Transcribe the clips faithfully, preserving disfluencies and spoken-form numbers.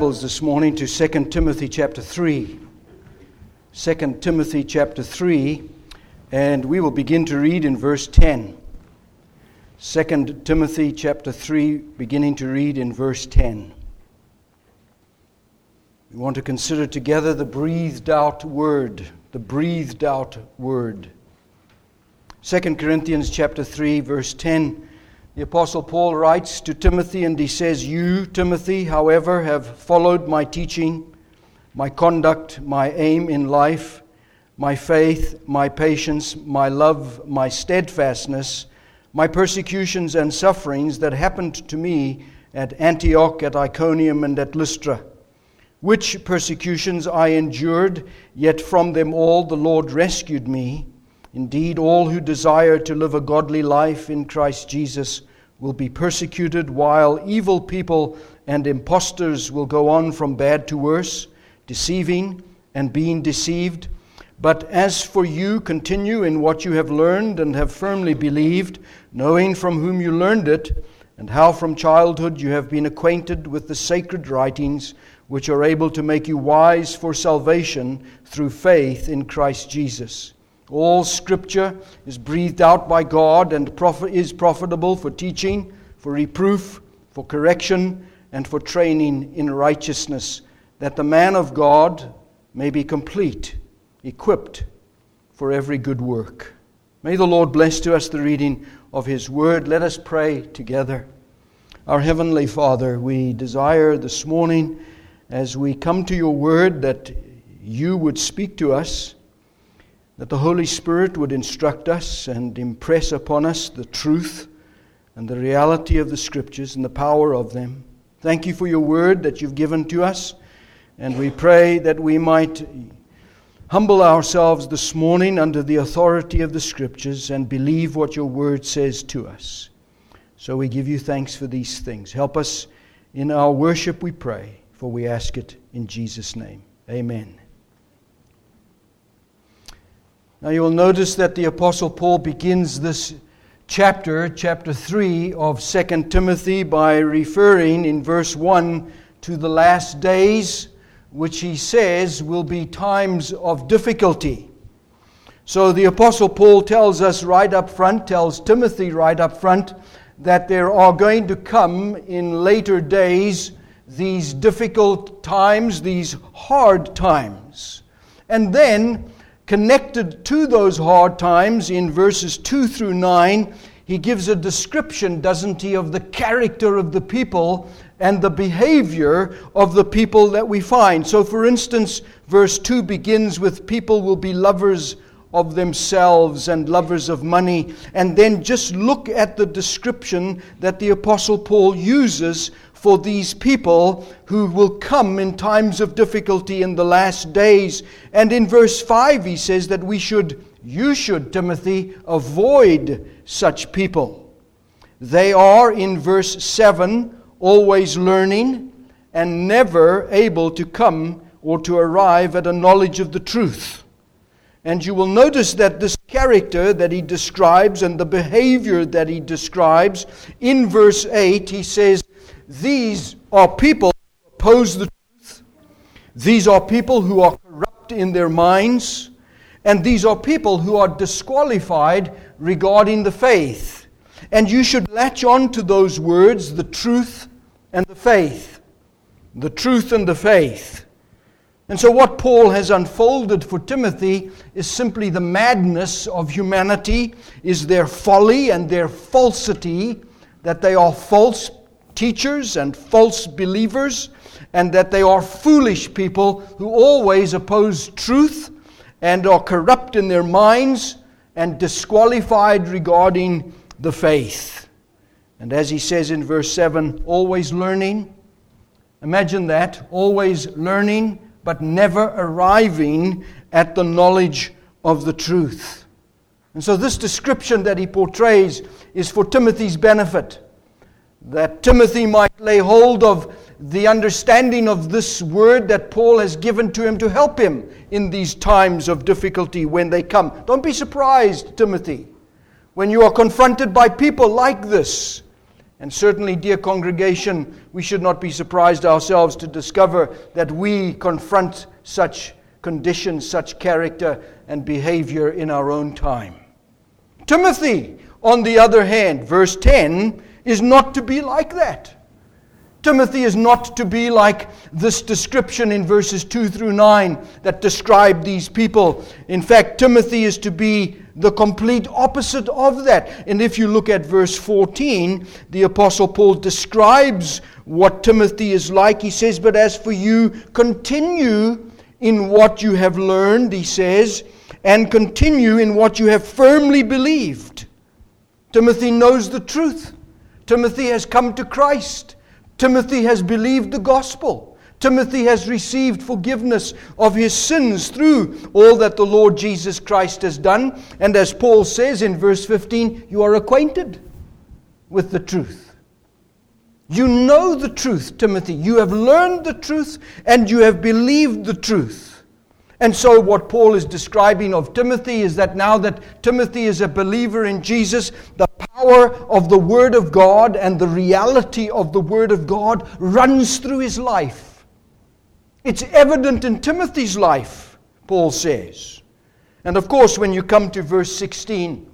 Bibles this morning to Second Timothy chapter three. Second Timothy chapter three, and we will begin to read in verse ten. Second Timothy chapter three, beginning to read in verse ten. We want to consider together the breathed out word, the breathed out word. Second Corinthians chapter three, verse ten. The Apostle Paul writes to Timothy, and he says, "You, Timothy, however, have followed my teaching, my conduct, my aim in life, my faith, my patience, my love, my steadfastness, my persecutions and sufferings that happened to me at Antioch, at Iconium, and at Lystra, which persecutions I endured, yet from them all the Lord rescued me. Indeed, all who desire to live a godly life in Christ Jesus will be persecuted, while evil people and impostors will go on from bad to worse, deceiving and being deceived. But as for you, continue in what you have learned and have firmly believed, knowing from whom you learned it, and how from childhood you have been acquainted with the sacred writings, which are able to make you wise for salvation through faith in Christ Jesus. All Scripture is breathed out by God and is profitable for teaching, for reproof, for correction, and for training in righteousness, that the man of God may be complete, equipped for every good work." May the Lord bless to us the reading of His Word. Let us pray together. Our Heavenly Father, we desire this morning, as we come to your Word, that you would speak to us, that the Holy Spirit would instruct us and impress upon us the truth and the reality of the Scriptures and the power of them. Thank you for your word that you've given to us, and we pray that we might humble ourselves this morning under the authority of the Scriptures and believe what your word says to us. So we give you thanks for these things. Help us in our worship, we pray, for we ask it in Jesus' name. Amen. Now you will notice that the Apostle Paul begins this chapter, chapter three of Second Timothy, by referring in verse one to the last days, which he says will be times of difficulty. So the Apostle Paul tells us right up front, tells Timothy right up front, that there are going to come in later days these difficult times, these hard times. And then, connected to those hard times, in verses two through nine, he gives a description, doesn't he, of the character of the people and the behavior of the people that we find. So, for instance, verse two begins with people will be lovers of themselves and lovers of money. And then just look at the description that the Apostle Paul uses for these people who will come in times of difficulty in the last days. And in verse five he says that we should, you should, Timothy, avoid such people. They are, in verse seven, always learning and never able to come or to arrive at a knowledge of the truth. And you will notice that this character that he describes and the behavior that he describes, in verse eight he says, these are people who oppose the truth. These are people who are corrupt in their minds. And these are people who are disqualified regarding the faith. And you should latch on to those words, the truth and the faith. The truth and the faith. And so what Paul has unfolded for Timothy is simply the madness of humanity, is their folly and their falsity, that they are false teachers and false believers, and that they are foolish people who always oppose truth and are corrupt in their minds and disqualified regarding the faith. And as he says in verse seven, always learning. Imagine that, always learning, but never arriving at the knowledge of the truth. And so this description that he portrays is for Timothy's benefit, that Timothy might lay hold of the understanding of this word that Paul has given to him to help him in these times of difficulty when they come. Don't be surprised, Timothy, when you are confronted by people like this, And certainly, dear congregation, we should not be surprised ourselves to discover that we confront such conditions, such character and behavior in our own time. Timothy, on the other hand, verse ten, is not to be like that. Timothy is not to be like this description in verses two through nine that describe these people. In fact, Timothy is to be the complete opposite of that. And if you look at verse fourteen, the Apostle Paul describes what Timothy is like. He says, "But as for you, continue in what you have learned," he says, "and continue in what you have firmly believed." Timothy knows the truth. Timothy has come to Christ. Timothy has believed the gospel. Timothy has received forgiveness of his sins through all that the Lord Jesus Christ has done. And as Paul says in verse fifteen, you are acquainted with the truth. You know the truth, Timothy. You have learned the truth and you have believed the truth. And so what Paul is describing of Timothy is that now that Timothy is a believer in Jesus, the power of the Word of God and the reality of the Word of God runs through his life. It's evident in Timothy's life, Paul says. And of course, when you come to verse sixteen,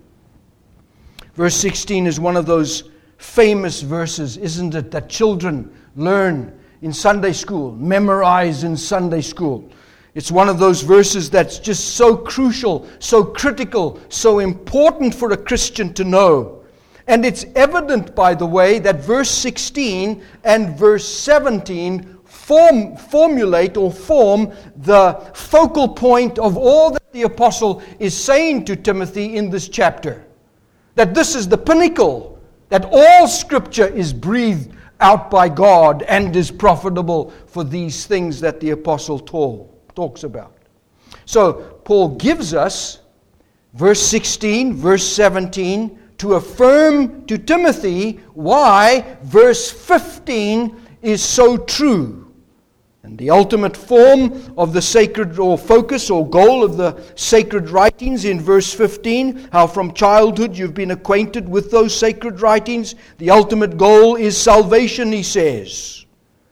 verse sixteen is one of those famous verses, isn't it, that children learn in Sunday school, memorize in Sunday school. It's one of those verses that's just so crucial, so critical, so important for a Christian to know. And it's evident, by the way, that verse sixteen and verse seventeen form, formulate or form the focal point of all that the apostle is saying to Timothy in this chapter. That this is the pinnacle, that all Scripture is breathed out by God and is profitable for these things that the apostle told. talks about. So Paul gives us verse sixteen, verse seventeen to affirm to Timothy why verse fifteen is so true. And the ultimate form of the sacred or focus or goal of the sacred writings in verse fifteen, how from childhood you've been acquainted with those sacred writings. The ultimate goal is salvation, he says,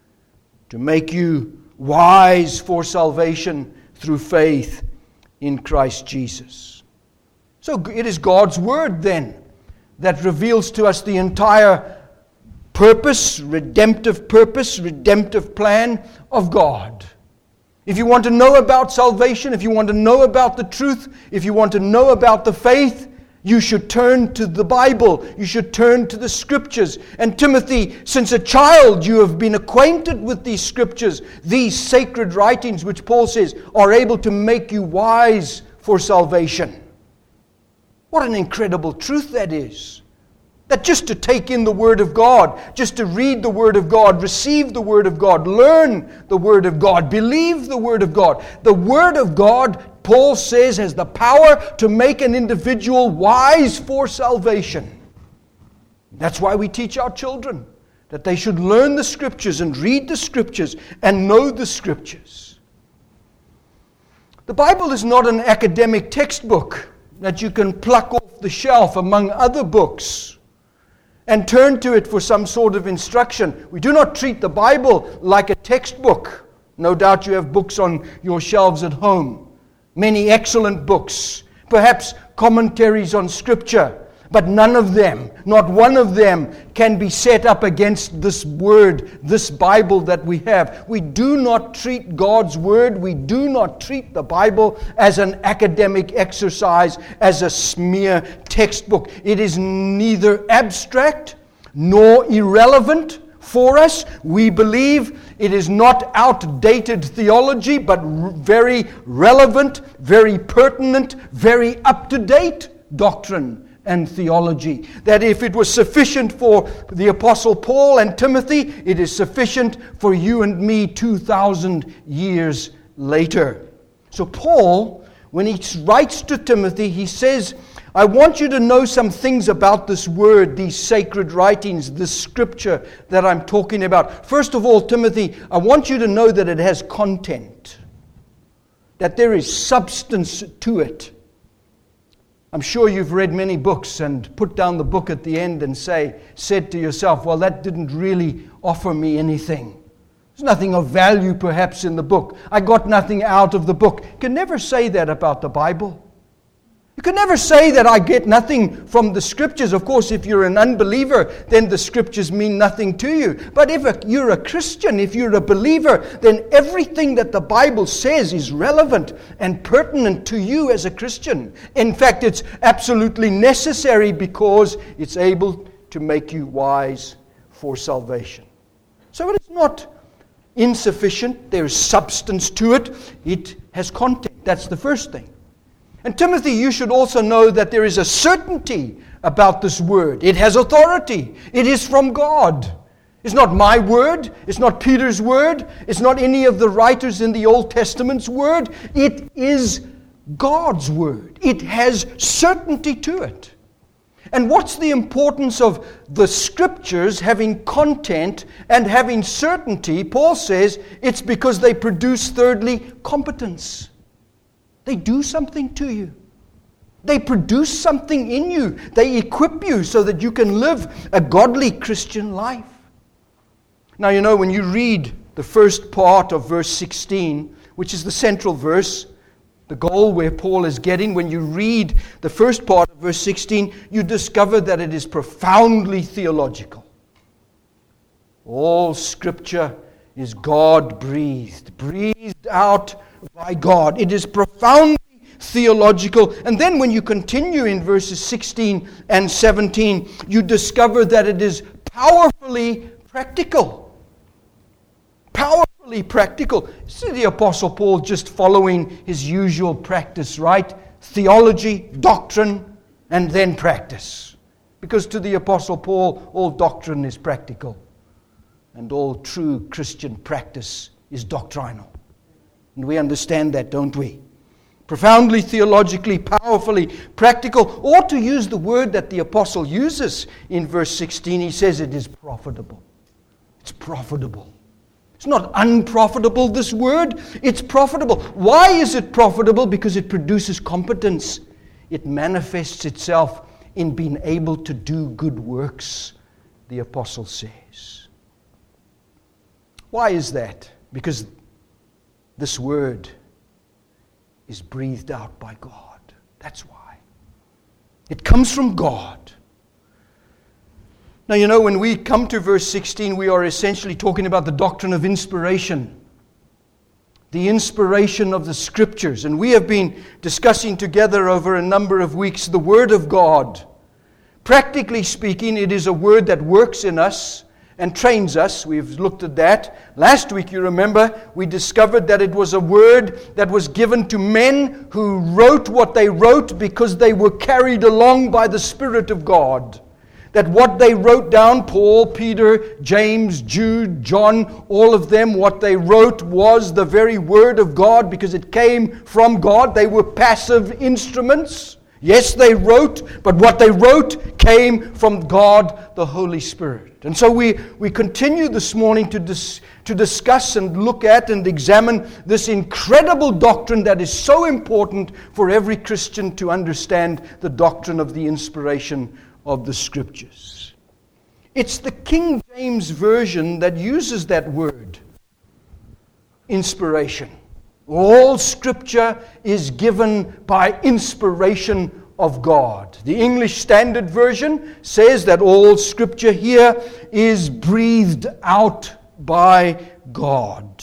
to make you wise for salvation through faith in Christ Jesus. So it is God's Word then that reveals to us the entire purpose, redemptive purpose, redemptive plan of God. If you want to know about salvation, if you want to know about the truth, if you want to know about the faith, you should turn to the Bible. You should turn to the Scriptures. And Timothy, since a child you have been acquainted with these Scriptures, these sacred writings, which Paul says are able to make you wise for salvation. What an incredible truth that is. That just to take in the Word of God, just to read the Word of God, receive the Word of God, learn the Word of God, believe the Word of God. The Word of God, Paul says, has the power to make an individual wise for salvation. That's why we teach our children that they should learn the Scriptures and read the Scriptures and know the Scriptures. The Bible is not an academic textbook that you can pluck off the shelf among other books and turn to it for some sort of instruction. We do not treat the Bible like a textbook. No doubt you have books on your shelves at home. Many excellent books. Perhaps commentaries on Scripture. But none of them, not one of them, can be set up against this Word, this Bible that we have. We do not treat God's Word, we do not treat the Bible as an academic exercise, as a smear textbook. It is neither abstract nor irrelevant for us. We believe it is not outdated theology, but very relevant, very pertinent, very up-to-date doctrine and theology. That if it was sufficient for the Apostle Paul and Timothy, it is sufficient for you and me two thousand years later. So Paul, when he writes to Timothy, he says, I want you to know some things about this Word, these sacred writings, this Scripture that I'm talking about. First of all, Timothy, I want you to know that it has content, that there is substance to it. I'm sure you've read many books and put down the book at the end and say, said to yourself, well, that didn't really offer me anything. There's nothing of value perhaps in the book. I got nothing out of the book. You can never say that about the Bible. You can never say that I get nothing from the Scriptures. Of course, if you're an unbeliever, then the Scriptures mean nothing to you. But if you're a Christian, if you're a believer, then everything that the Bible says is relevant and pertinent to you as a Christian. In fact, it's absolutely necessary because it's able to make you wise for salvation. So it is not insufficient. There is substance to it. It has content. That's the first thing. And Timothy, you should also know that there is a certainty about this word. It has authority. It is from God. It's not my word. It's not Peter's word. It's not any of the writers in the Old Testament's word. It is God's word. It has certainty to it. And what's the importance of the Scriptures having content and having certainty? Paul says it's because they produce, thirdly, competence. They do something to you. They produce something in you. They equip you so that you can live a godly Christian life. Now, you know, when you read the first part of verse sixteen, which is the central verse, the goal where Paul is getting, when you read the first part of verse sixteen, you discover that it is profoundly theological. All Scripture is God-breathed, breathed out by God. It is profoundly theological. And then when you continue in verses sixteen and seventeen, you discover that it is powerfully practical. Powerfully practical. See the Apostle Paul just following his usual practice, right? Theology, doctrine, and then practice. Because to the Apostle Paul, all doctrine is practical. And all true Christian practice is doctrinal. And we understand that, don't we? Profoundly, theologically, powerfully, practical. Or to use the word that the apostle uses in verse sixteen, he says it is profitable. It's profitable. It's not unprofitable, this word. It's profitable. Why is it profitable? Because it produces competence. It manifests itself in being able to do good works, the apostle says. Why is that? Because this word is breathed out by God. That's why. It comes from God. Now, you know, when we come to verse sixteen, we are essentially talking about the doctrine of inspiration. The inspiration of the Scriptures. And we have been discussing together over a number of weeks the Word of God. Practically speaking, it is a word that works in us and trains us. We've looked at that. Last week, you remember, we discovered that it was a word that was given to men who wrote what they wrote because they were carried along by the Spirit of God. That what they wrote down, Paul, Peter, James, Jude, John, all of them, what they wrote was the very Word of God because it came from God. They were passive instruments. Yes, they wrote, but what they wrote came from God, the Holy Spirit. And so we, we continue this morning to, dis, to discuss and look at and examine this incredible doctrine that is so important for every Christian to understand, the doctrine of the inspiration of the Scriptures. It's the King James Version that uses that word, inspiration. All Scripture is given by inspiration of God. The English Standard Version says that all Scripture here is breathed out by God.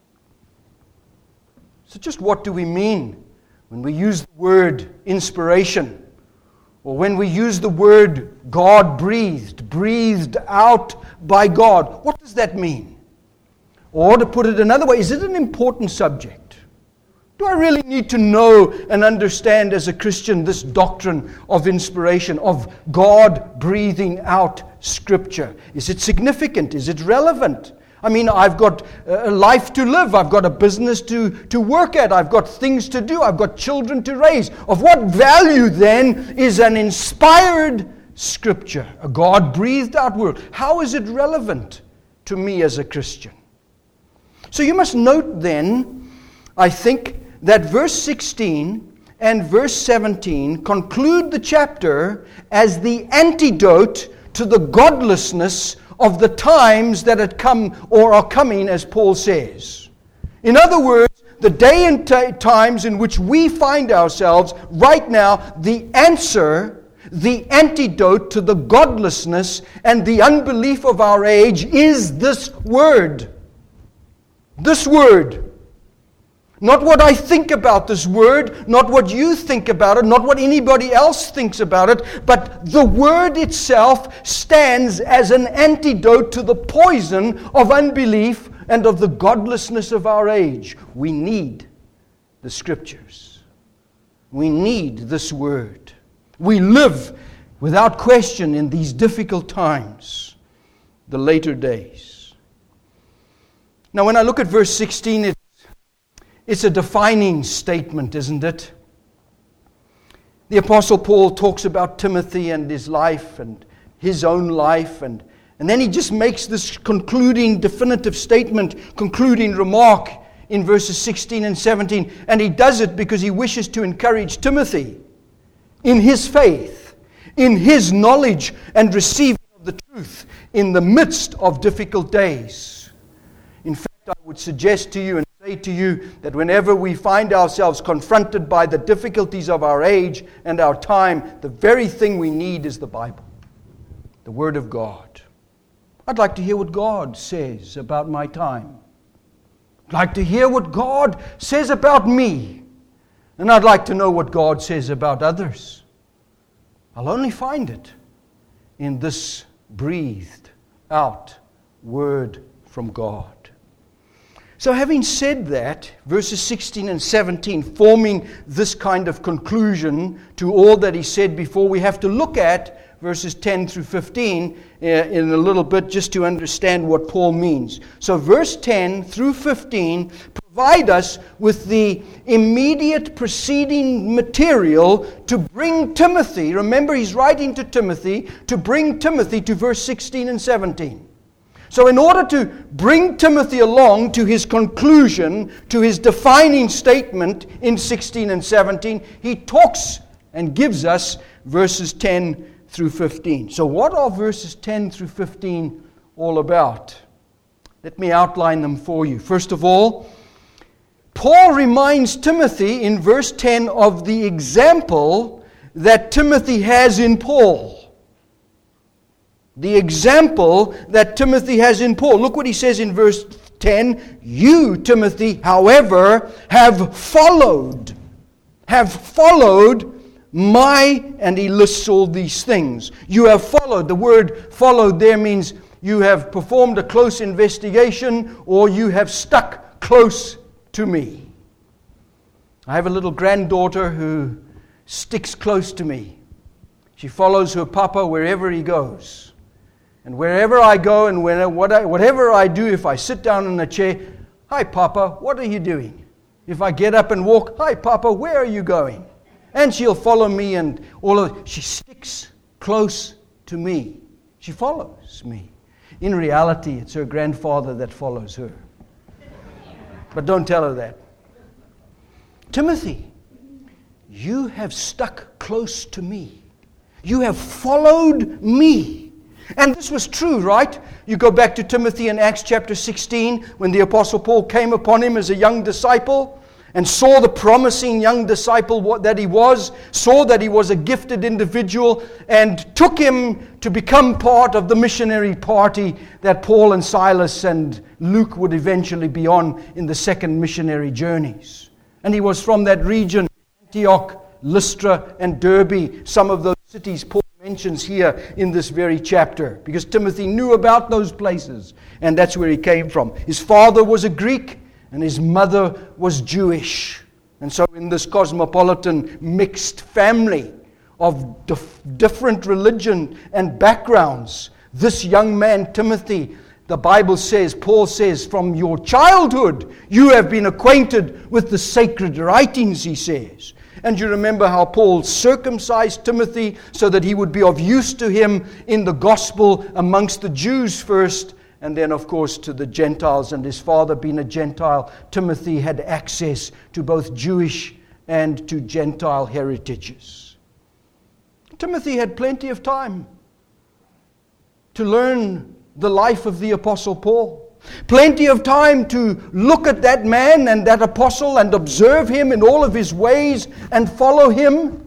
So just what do we mean when we use the word inspiration? Or when we use the word God-breathed, breathed out by God? What does that mean? Or to put it another way, is it an important subject? Do I really need to know and understand as a Christian this doctrine of inspiration, of God breathing out Scripture? Is it significant? Is it relevant? I mean, I've got a life to live. I've got a business to, to work at. I've got things to do. I've got children to raise. Of what value then is an inspired Scripture, a God-breathed out word? How is it relevant to me as a Christian? So you must note then, I think, that verse sixteen and verse seventeen conclude the chapter as the antidote to the godlessness of the times that had come or are coming, as Paul says. In other words, the day and t- times in which we find ourselves right now, the answer, the antidote to the godlessness and the unbelief of our age is this word. This word. Not what I think about this word, not what you think about it, not what anybody else thinks about it, but the word itself stands as an antidote to the poison of unbelief and of the godlessness of our age. We need the Scriptures. We need this word. We live without question in these difficult times, the later days. Now when I look at verse sixteen, it It's a defining statement, isn't it? The Apostle Paul talks about Timothy and his life and his own life, and, and then he just makes this concluding, definitive statement, concluding remark in verses sixteen and seventeen. And he does it because he wishes to encourage Timothy in his faith, in his knowledge and receiving of the truth in the midst of difficult days. In fact, I would suggest to you and say to you that whenever we find ourselves confronted by the difficulties of our age and our time, the very thing we need is the Bible, the Word of God. I'd like to hear what God says about my time. I'd like to hear what God says about me. And I'd like to know what God says about others. I'll only find it in this breathed out Word from God. So having said that, verses sixteen and seventeen forming this kind of conclusion to all that he said before, we have to look at verses ten through fifteen uh, in a little bit just to understand what Paul means. So verse ten through fifteen provide us with the immediate preceding material to bring Timothy, remember he's writing to Timothy, to bring Timothy to verse sixteen and seventeen. So in order to bring Timothy along to his conclusion, to his defining statement in sixteen and seventeen, he talks and gives us verses ten through fifteen. So what are verses ten through fifteen all about? Let me outline them for you. First of all, Paul reminds Timothy in verse ten of the example that Timothy has in Paul. The example that Timothy has in Paul. Look what he says in verse ten. You, Timothy, however, have followed. Have followed my, and he lists all these things. You have followed. The word followed there means you have performed a close investigation or you have stuck close to me. I have a little granddaughter who sticks close to me. She follows her papa wherever he goes. And wherever I go and whatever I do, if I sit down in a chair, hi Papa, what are you doing? If I get up and walk, hi Papa, where are you going? And she'll follow me and all of she sticks close to me. She follows me. In reality, it's her grandfather that follows her. But don't tell her that. Timothy, you have stuck close to me. You have followed me. And this was true, right? You go back to Timothy in Acts chapter sixteen, when the Apostle Paul came upon him as a young disciple and saw the promising young disciple that he was, saw that he was a gifted individual, and took him to become part of the missionary party that Paul and Silas and Luke would eventually be on in the second missionary journeys. And he was from that region, Antioch, Lystra, and Derbe, some of those cities Paul mentions here in this very chapter, because Timothy knew about those places, and that's where he came from. His father was a Greek, and his mother was Jewish. And so in this cosmopolitan mixed family of dif- different religion and backgrounds, this young man, Timothy, the Bible says, Paul says, from your childhood, you have been acquainted with the sacred writings, he says. And you remember how Paul circumcised Timothy so that he would be of use to him in the gospel amongst the Jews first, and then of course to the Gentiles. And his father being a Gentile, Timothy had access to both Jewish and to Gentile heritages. Timothy had plenty of time to learn the life of the Apostle Paul. Plenty of time to look at that man and that apostle and observe him in all of his ways and follow him.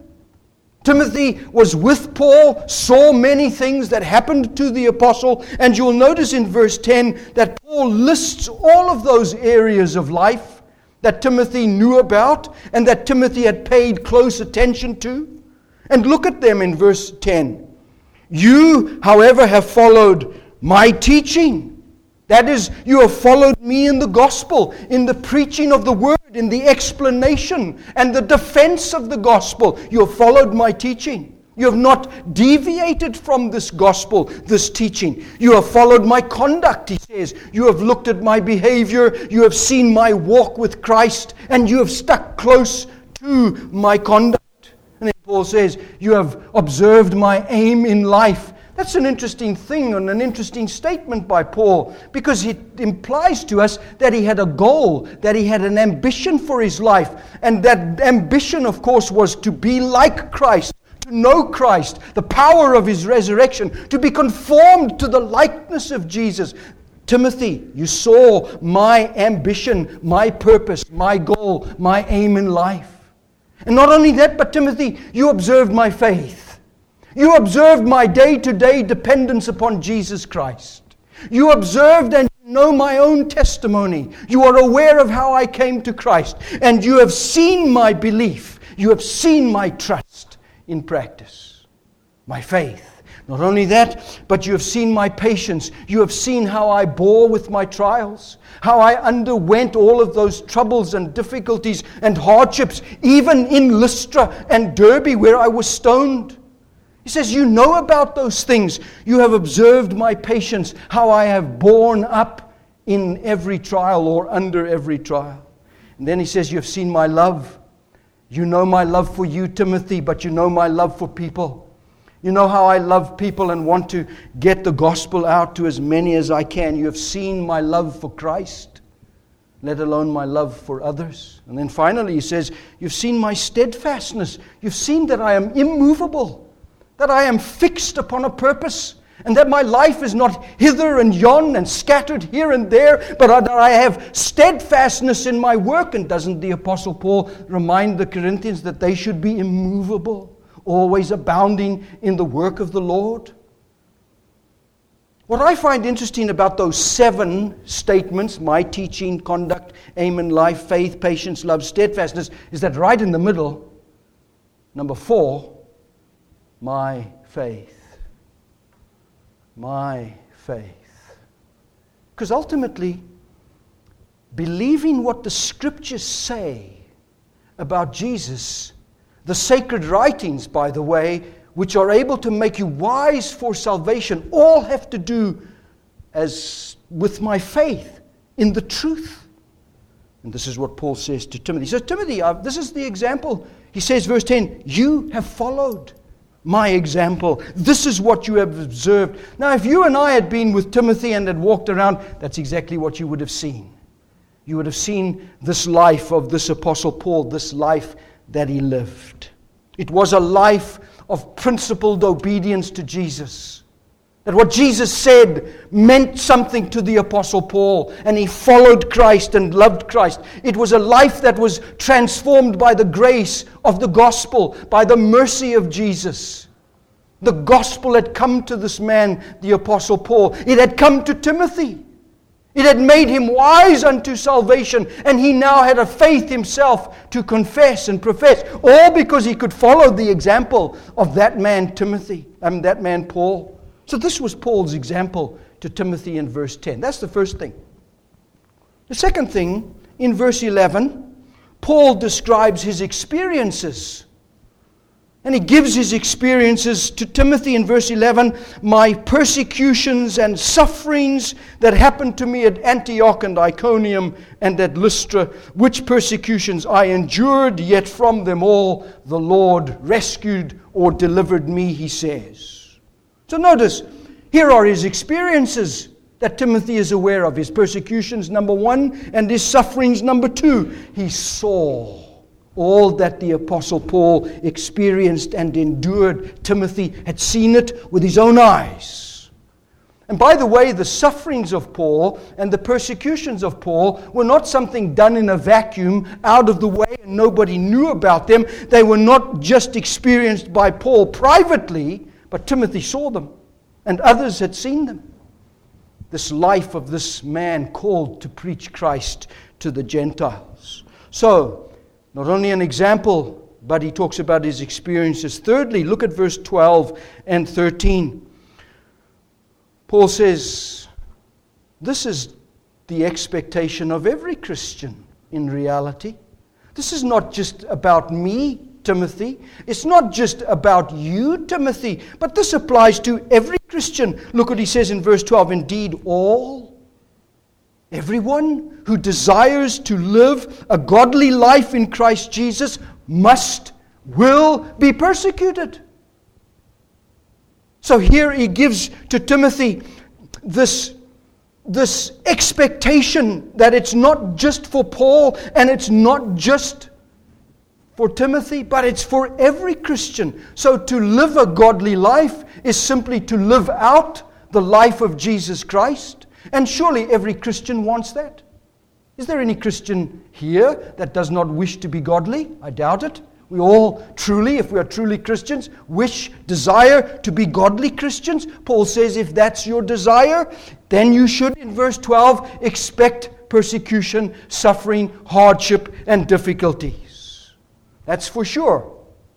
Timothy was with Paul, saw many things that happened to the apostle, and you'll notice in verse ten that Paul lists all of those areas of life that Timothy knew about and that Timothy had paid close attention to. And look at them in verse ten. You, however, have followed my teaching. That is, you have followed me in the gospel, in the preaching of the word, in the explanation and the defense of the gospel. You have followed my teaching. You have not deviated from this gospel, this teaching. You have followed my conduct, he says. You have looked at my behavior. You have seen my walk with Christ, and you have stuck close to my conduct. And then Paul says, you have observed my aim in life. That's an interesting thing and an interesting statement by Paul, because it implies to us that he had a goal, that he had an ambition for his life. And that ambition, of course, was to be like Christ, to know Christ, the power of his resurrection, to be conformed to the likeness of Jesus. Timothy, you saw my ambition, my purpose, my goal, my aim in life. And not only that, but Timothy, you observed my faith. You observed my day-to-day dependence upon Jesus Christ. You observed and know my own testimony. You are aware of how I came to Christ. And you have seen my belief. You have seen my trust in practice. My faith. Not only that, but you have seen my patience. You have seen how I bore with my trials. How I underwent all of those troubles and difficulties and hardships, even in Lystra and Derbe where I was stoned. He says, you know about those things. You have observed my patience, how I have borne up in every trial or under every trial. And then he says, you have seen my love. You know my love for you, Timothy, but you know my love for people. You know how I love people and want to get the gospel out to as many as I can. You have seen my love for Christ, let alone my love for others. And then finally he says, you've seen my steadfastness. You've seen that I am immovable. That I am fixed upon a purpose, and that my life is not hither and yon and scattered here and there, but that I have steadfastness in my work. And doesn't the Apostle Paul remind the Corinthians that they should be immovable, always abounding in the work of the Lord? What I find interesting about those seven statements, my teaching, conduct, aim in life, faith, patience, love, steadfastness, is that right in the middle, number four, my faith. My faith. Because ultimately, believing what the Scriptures say about Jesus, the sacred writings, by the way, which are able to make you wise for salvation, all have to do as with my faith in the truth. And this is what Paul says to Timothy. He says, Timothy, uh, this is the example. He says, verse ten, you have followed my example. This is what you have observed. Now, if you and I had been with Timothy and had walked around, that's exactly what you would have seen. You would have seen this life of this Apostle Paul, this life that he lived. It was a life of principled obedience to Jesus. That what Jesus said meant something to the Apostle Paul, and he followed Christ and loved Christ. It was a life that was transformed by the grace of the gospel, by the mercy of Jesus. The gospel had come to this man, the Apostle Paul. It had come to Timothy. It had made him wise unto salvation, and he now had a faith himself to confess and profess, all because he could follow the example of that man Timothy, and that man Paul. So this was Paul's example to Timothy in verse ten. That's the first thing. The second thing, in verse eleven, Paul describes his experiences. And he gives his experiences to Timothy in verse eleven. My persecutions and sufferings that happened to me at Antioch and Iconium and at Lystra, which persecutions I endured, yet from them all the Lord rescued or delivered me, he says. So notice, here are his experiences that Timothy is aware of. His persecutions, number one, and his sufferings, number two. He saw All that the Apostle Paul experienced and endured, Timothy had seen it with his own eyes. And by the way, the sufferings of Paul and the persecutions of Paul were not something done in a vacuum, out of the way, and nobody knew about them. They were not just experienced by Paul privately, but Timothy saw them, and others had seen them. This life of this man called to preach Christ to the Gentiles. So, not only an example, but he talks about his experiences. Thirdly, look at verse twelve and thirteen. Paul says, this is the expectation of every Christian in reality. This is not just about me, Timothy. It's not just about you, Timothy, but this applies to every Christian. Look what he says in verse twelve. Indeed, all, everyone who desires to live a godly life in Christ Jesus must, will be persecuted. So here he gives to Timothy this, this expectation that it's not just for Paul and it's not just for Timothy, but it's for every Christian. So to live a godly life is simply to live out the life of Jesus Christ. And surely every Christian wants that. Is there any Christian here that does not wish to be godly? I doubt it. We all truly, if we are truly Christians, wish, desire to be godly Christians. Paul says if that's your desire, then you should, in verse twelve, expect persecution, suffering, hardship, and difficulties. That's for sure.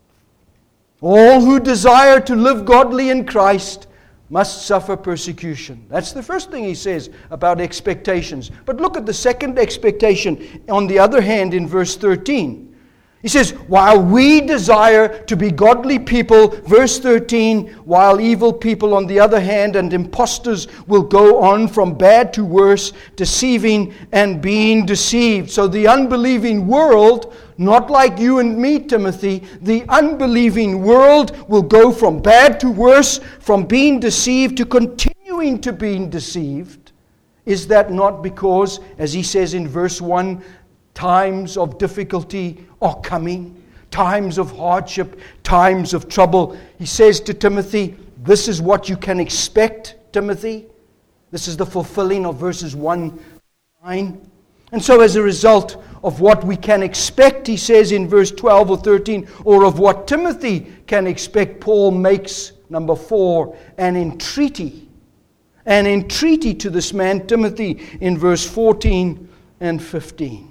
All who desire to live godly in Christ must suffer persecution. That's the first thing he says about expectations. But look at the second expectation, on the other hand, in verse thirteen. He says, while we desire to be godly people, verse thirteen, while evil people, on the other hand, and impostors will go on from bad to worse, deceiving and being deceived. So the unbelieving world, not like you and me, Timothy, the unbelieving world will go from bad to worse, from being deceived to continuing to being deceived. Is that not because, as he says in verse one, times of difficulty are coming, times of hardship, times of trouble? He says to Timothy, this is what you can expect, Timothy. This is the fulfilling of verses one to nine. And so as a result of what we can expect, he says in verse twelve or thirteen, or of what Timothy can expect, Paul makes, number four, an entreaty. An entreaty to this man, Timothy, in verse fourteen and fifteen.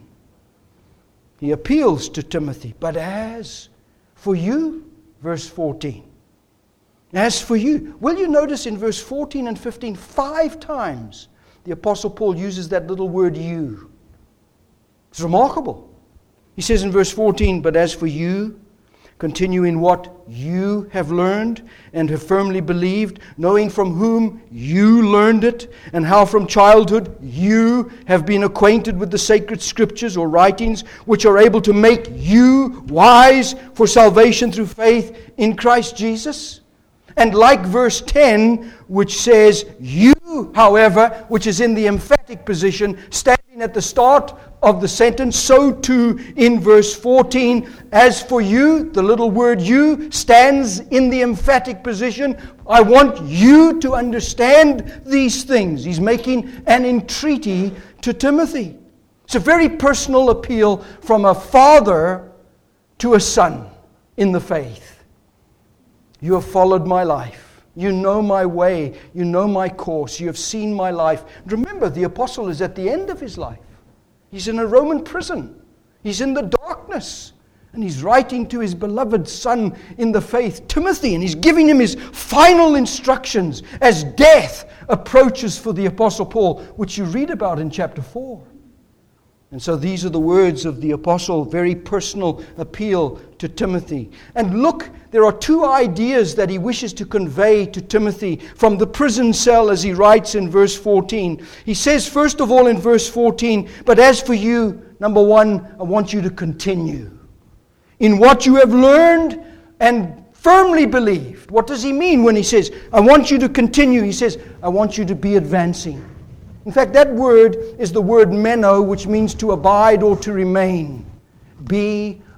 He appeals to Timothy, but as for you, verse fourteen, as for you, will you notice in verse fourteen and fifteen, five times the Apostle Paul uses that little word you. It's remarkable. He says in verse fourteen, but as for you, continue in what you have learned and have firmly believed, knowing from whom you learned it, and how from childhood you have been acquainted with the sacred scriptures or writings, which are able to make you wise for salvation through faith in Christ Jesus. And like verse ten, which says, you, however, which is in the emphatic position, standing at the start of the sentence, so too in verse fourteen, as for you, the little word you stands in the emphatic position. I want you to understand these things. He's making an entreaty to Timothy. It's a very personal appeal from a father to a son in the faith. You have followed my life. You know my way. You know my course. You have seen my life. Remember, the apostle is at the end of his life. He's in a Roman prison. He's in the darkness. And he's writing to his beloved son in the faith, Timothy, and he's giving him his final instructions as death approaches for the Apostle Paul, which you read about in chapter four. And so these are the words of the apostle, very personal appeal to Timothy. And look, there are two ideas that he wishes to convey to Timothy from the prison cell as he writes in verse fourteen. He says, first of all in verse fourteen, but as for you, number one, I want you to continue in what you have learned and firmly believed. What does he mean when he says, I want you to continue? He says, I want you to be advancing. In fact, that word is the word meno, which means to abide or to remain. Be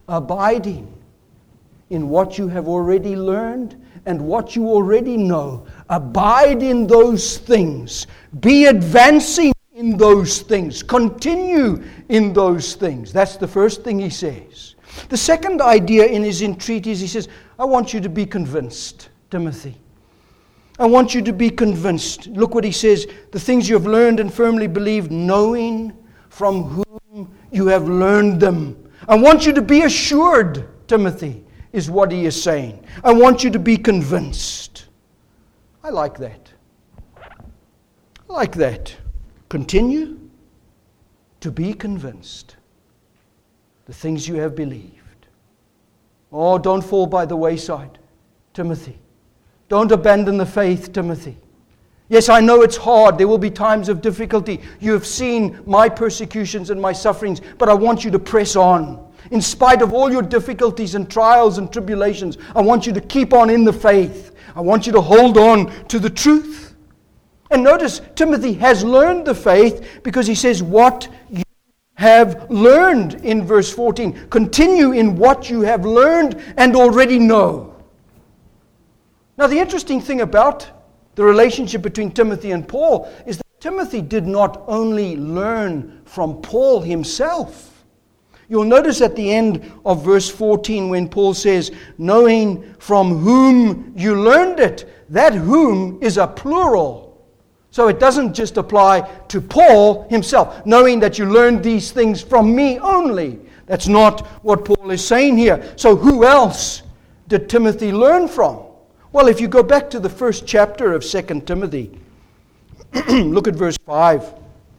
abiding in what you have already learned and what you already know. Abide in those things. Be advancing in those things. Continue in those things. That's the first thing he says. The second idea in his entreaties, he says, I want you to be convinced, Timothy. I want you to be convinced. Look what he says. The things you have learned and firmly believed, knowing from whom you have learned them. I want you to be assured, Timothy, is what he is saying. I want you to be convinced. I like that. I like that. Continue to be convinced. The things you have believed. Oh, don't fall by the wayside, Timothy. Don't abandon the faith, Timothy. Yes, I know it's hard. There will be times of difficulty. You have seen my persecutions and my sufferings, but I want you to press on. In spite of all your difficulties and trials and tribulations, I want you to keep on in the faith. I want you to hold on to the truth. And notice, Timothy has learned the faith because he says, what you have learned in verse fourteen. Continue in what you have learned and already know. Now, the interesting thing about the relationship between Timothy and Paul is that Timothy did not only learn from Paul himself. You'll notice at the end of verse fourteen when Paul says, knowing from whom you learned it, that whom is a plural. So it doesn't just apply to Paul himself, knowing that you learned these things from me only. That's not what Paul is saying here. So who else did Timothy learn from? Well, if you go back to the first chapter of Second Timothy, look at verse five.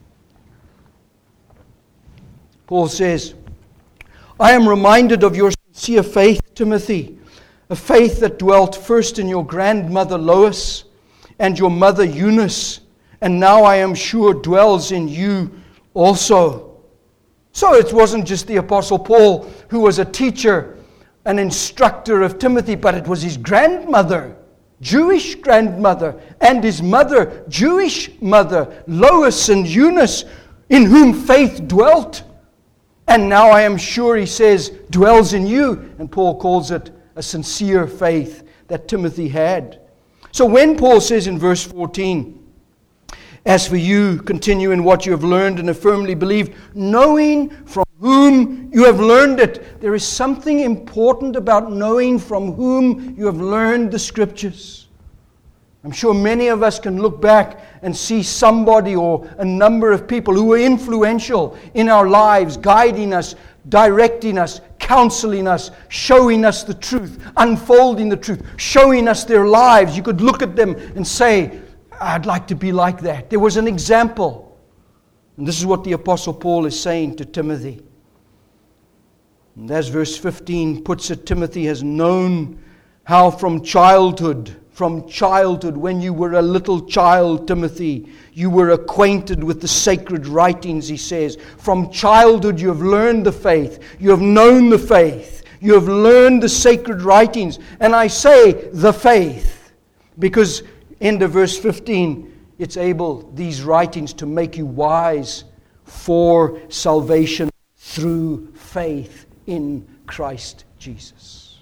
Paul says, I am reminded of your sincere faith, Timothy, a faith that dwelt first in your grandmother Lois and your mother Eunice, and now I am sure dwells in you also. So it wasn't just the Apostle Paul who was a teacher, an instructor of Timothy, but it was his grandmother, Jewish grandmother, and his mother, Jewish mother, Lois and Eunice, in whom faith dwelt. And now I am sure, he says, dwells in you. And Paul calls it a sincere faith that Timothy had. So when Paul says in verse fourteen, as for you, continue in what you have learned and have firmly believed, knowing from whom you have learned it. There is something important about knowing from whom you have learned the Scriptures. I'm sure many of us can look back and see somebody or a number of people who were influential in our lives, guiding us, directing us, counseling us, showing us the truth, unfolding the truth, showing us their lives. You could look at them and say, I'd like to be like that. There was an example. And this is what the Apostle Paul is saying to Timothy. And as verse fifteen puts it, Timothy has known how from childhood, from childhood, when you were a little child, Timothy, you were acquainted with the sacred writings, he says. From childhood you have learned the faith. You have known the faith. You have learned the sacred writings. And I say the faith because end of verse fifteen, it's able, these writings, to make you wise for salvation through faith in Christ Jesus.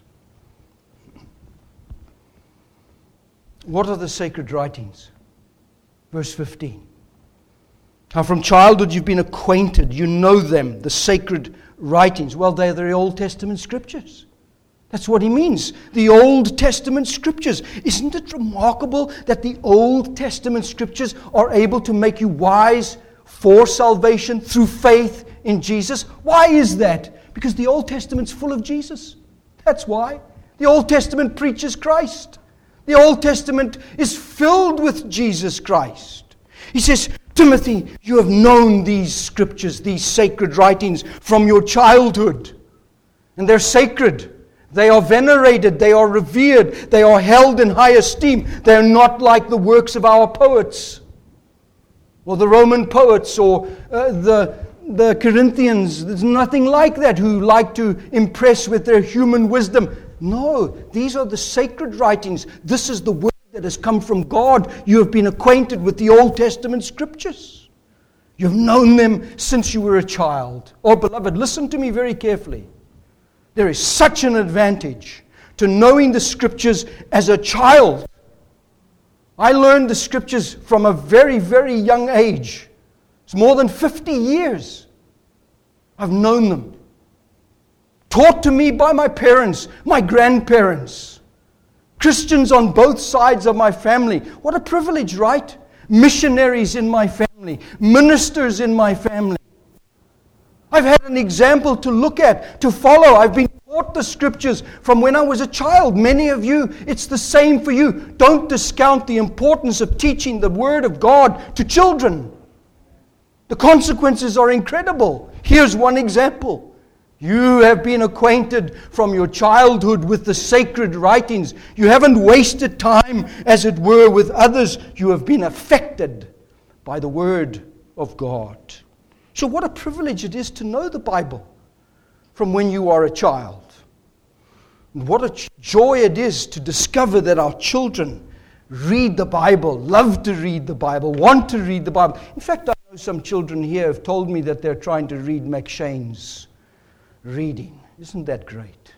What are the sacred writings? Verse fifteen. How from childhood you've been acquainted, you know them, the sacred writings. Well, they're the Old Testament Scriptures. That's what he means. The Old Testament Scriptures. Isn't it remarkable that the Old Testament Scriptures are able to make you wise for salvation through faith in Jesus? Why is that? Because the Old Testament's full of Jesus. That's why. The Old Testament preaches Christ. The Old Testament is filled with Jesus Christ. He says, Timothy, you have known these Scriptures, these sacred writings from your childhood. And they're sacred. They are venerated, they are revered, they are held in high esteem. They are not like the works of our poets, or the Roman poets, or uh, the, the Corinthians. There's nothing like that who like to impress with their human wisdom. No, these are the sacred writings. This is the word that has come from God. You have been acquainted with the Old Testament Scriptures. You've known them since you were a child. Oh, beloved, listen to me very carefully. There is such an advantage to knowing the Scriptures as a child. I learned the Scriptures from a very, very young age. It's more than fifty years I've known them. Taught to me by my parents, my grandparents. Christians on both sides of my family. What a privilege, right? Missionaries in my family. Ministers in my family. I've had an example to look at, to follow. I've been taught the Scriptures from when I was a child. Many of you, it's the same for you. Don't discount the importance of teaching the Word of God to children. The consequences are incredible. Here's one example. You have been acquainted from your childhood with the sacred writings. You haven't wasted time, as it were, with others. You have been affected by the Word of God. So what a privilege it is to know the Bible from when you are a child. And what a joy it is to discover that our children read the Bible, love to read the Bible, want to read the Bible. In fact, I know some children here have told me that they're trying to read McShane's reading. Isn't that great?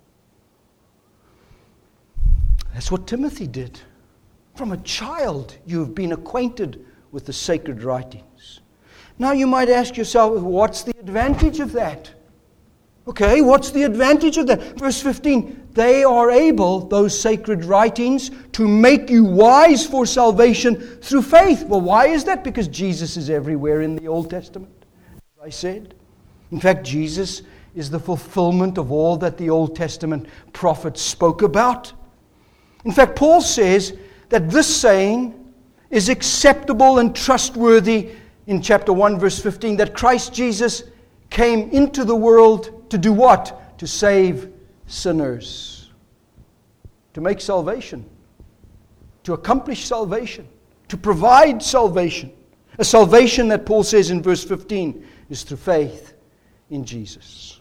That's what Timothy did. From a child, you have been acquainted with the sacred writings. Now you might ask yourself, what's the advantage of that? Okay, what's the advantage of that? Verse fifteen, they are able, those sacred writings, to make you wise for salvation through faith. Well, why is that? Because Jesus is everywhere in the Old Testament, as I said. In fact, Jesus is the fulfillment of all that the Old Testament prophets spoke about. In fact, Paul says that this saying is acceptable and trustworthy in chapter one, verse fifteen, that Christ Jesus came into the world to do what? To save sinners. To make salvation. To accomplish salvation. To provide salvation. A salvation that Paul says in verse fifteen is through faith in Jesus.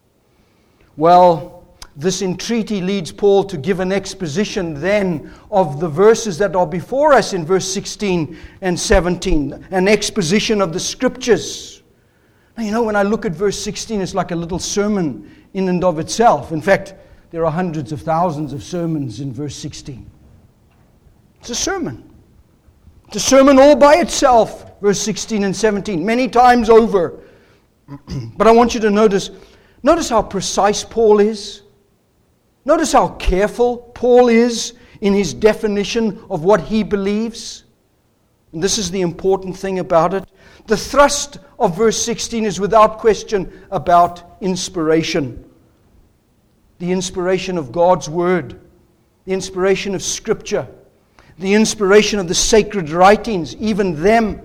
Well, this entreaty leads Paul to give an exposition then of the verses that are before us in verse sixteen and seventeen. An exposition of the Scriptures. Now, you know, when I look at verse sixteen, it's like a little sermon in and of itself. In fact, there are hundreds of thousands of sermons in verse sixteen. It's a sermon. It's a sermon all by itself, verse sixteen and seventeen, many times over. But I want you to notice, notice how precise Paul is. Notice how careful Paul is in his definition of what he believes. And this is the important thing about it. The thrust of verse sixteen is without question about inspiration. The inspiration of God's Word. The inspiration of Scripture. The inspiration of the sacred writings, even them.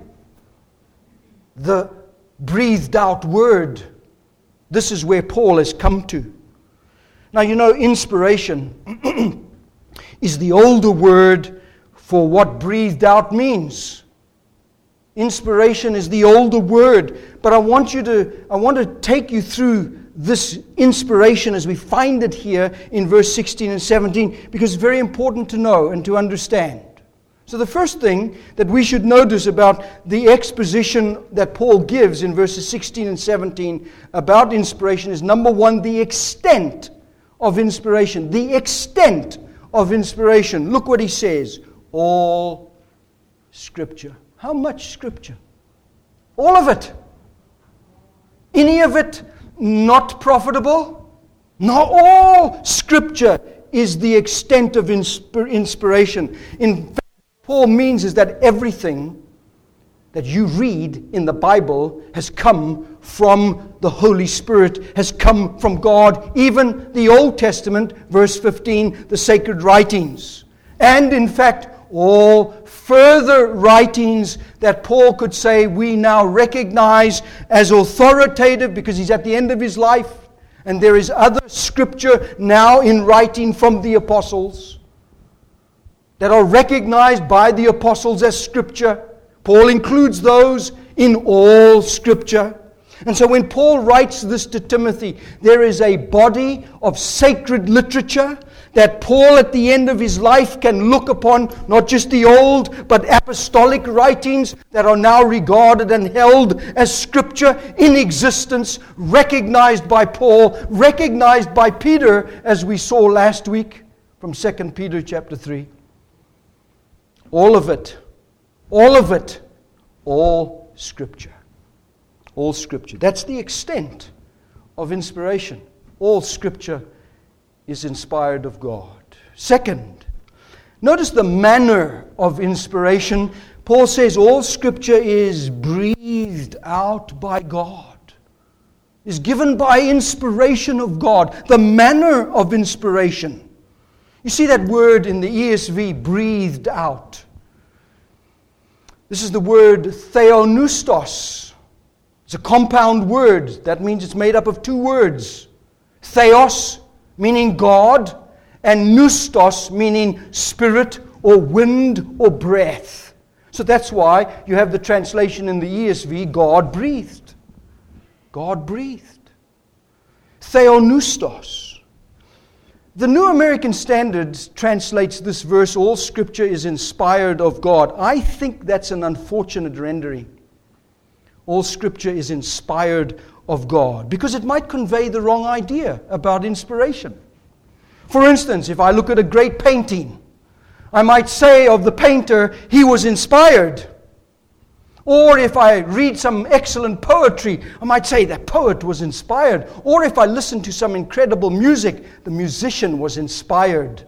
The breathed out Word. This is where Paul has come to. Now, you know, inspiration is the older word for what breathed out means. Inspiration is the older word, but I want you to I want to take you through this inspiration as we find it here in verse sixteen and seventeen, because it's very important to know and to understand. So the first thing that we should notice about the exposition that Paul gives in verses sixteen and seventeen about inspiration is, number one, the extent of inspiration. The extent of inspiration. Look what he says. All Scripture. How much Scripture? All of it. Any of it not profitable? Not all Scripture is the extent of insp- inspiration. In fact, Paul means is that everything that you read in the Bible has come from the Holy Spirit, has come from God. Even the Old Testament, verse fifteen, the sacred writings. And in fact, all further writings that Paul could say we now recognize as authoritative because he's at the end of his life. And there is other Scripture now in writing from the apostles that are recognized by the apostles as Scripture. Paul includes those in all Scripture. And so when Paul writes this to Timothy, there is a body of sacred literature that Paul at the end of his life can look upon not just the old but apostolic writings that are now regarded and held as Scripture in existence, recognized by Paul, recognized by Peter, as we saw last week from Second Peter chapter three. All of it, all of it, all Scripture. All Scripture. That's the extent of inspiration. All Scripture is inspired of God. Second, notice the manner of inspiration. Paul says all Scripture is breathed out by God, is given by inspiration of God. The manner of inspiration. You see that word in the E S V, breathed out. This is the word theopneustos. It's a compound word. That means it's made up of two words. Theos, meaning God, and pneustos, meaning spirit or wind or breath. So that's why you have the translation in the E S V, God breathed. God breathed. Theopneustos. The New American Standard translates this verse, all Scripture is inspired of God. I think that's an unfortunate rendering. All Scripture is inspired of God, because it might convey the wrong idea about inspiration. For instance, if I look at a great painting, I might say of the painter, he was inspired. Or if I read some excellent poetry, I might say the poet was inspired. Or if I listen to some incredible music, the musician was inspired.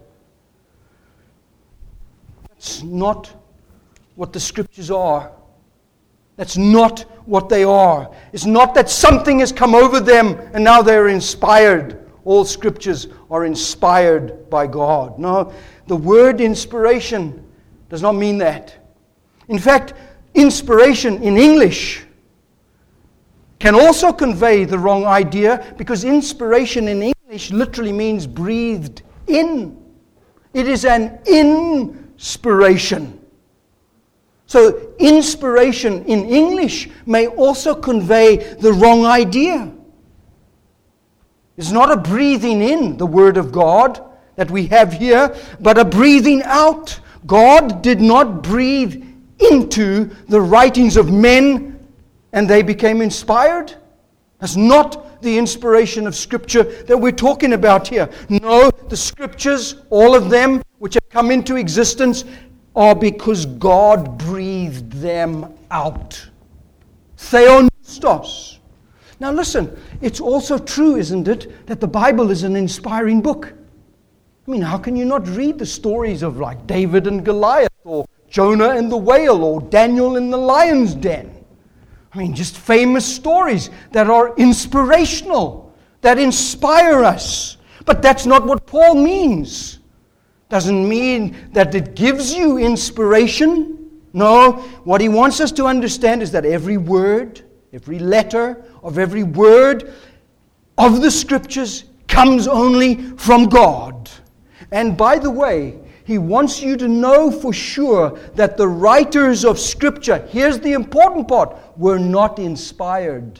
That's not what the Scriptures are. That's not what they are. It's not that something has come over them and now they're inspired. All Scriptures are inspired by God. No, the word inspiration does not mean that. In fact, inspiration in English can also convey the wrong idea, because inspiration in English literally means breathed in. It is an inspiration. So inspiration in English may also convey the wrong idea. It's not a breathing in, the Word of God, that we have here, but a breathing out. God did not breathe into the writings of men and they became inspired. That's not the inspiration of Scripture that we're talking about here. No, the Scriptures, all of them which have come into existence, are because God breathed them out. Theopneustos. Now listen, it's also true, isn't it, that the Bible is an inspiring book. I mean, how can you not read the stories of like David and Goliath, or Jonah and the whale, or Daniel in the lion's den? I mean, just famous stories that are inspirational, that inspire us. But that's not what Paul means. Doesn't mean that it gives you inspiration. No, what he wants us to understand is that every word, every letter of every word of the Scriptures comes only from God. And by the way, he wants you to know for sure that the writers of Scripture, here's the important part, were not inspired.